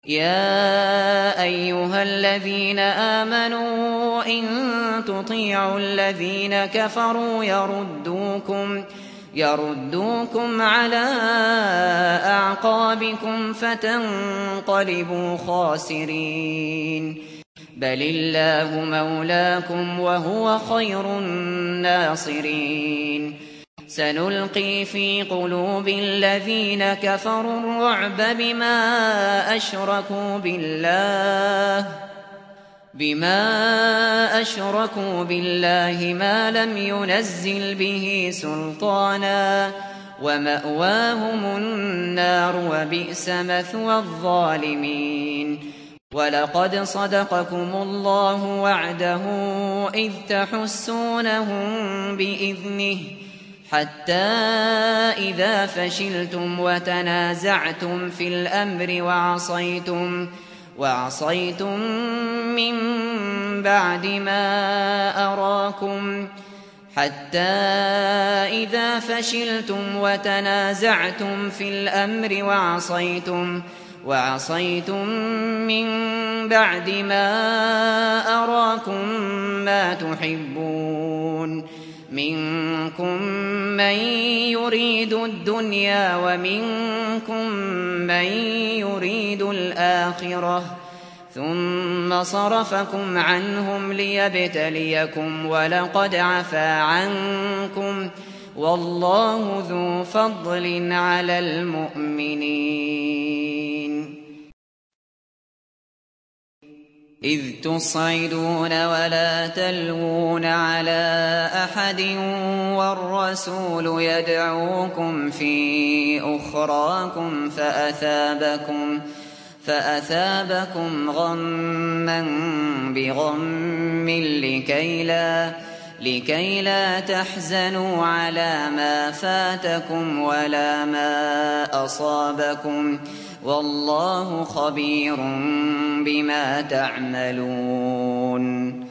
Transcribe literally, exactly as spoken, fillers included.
يا أيها الذين آمنوا إن تطيعوا الذين كفروا يردوكم يردوكم على أعقابكم فتنقلبوا خاسرين. بل الله مولاكم وهو خير الناصرين. سنلقي في قلوب الذين كفروا الرعب بما أشركوا بالله بما أشركوا بالله ما لم ينزل به سلطانا ومأواهم النار وبئس مثوى الظالمين. ولقد صدقكم الله وعده إذ تحسونهم بإذنه حتى إذا فشلتم وتنازعتم في الأمر وعصيتم وعصيتم من بعد ما أراكم حتى إذا فشلتم وتنازعتم في الأمر وعصيتم وعصيتم من بعد ما أراكم ما تحبون منكم من يريد الدنيا ومنكم من يريد الآخرة ثم صرفكم عنهم ليبتليكم ولقد عفا عنكم والله ذو فضل على المؤمنين. إذ تصعدون ولا تلوون على أحد والرسول يدعوكم في أخراكم فأثابكم فأثابكم غما بغم لكي لا لكي لا تحزنوا على ما فاتكم ولا ما أصابكم والله خبير بما تعملون.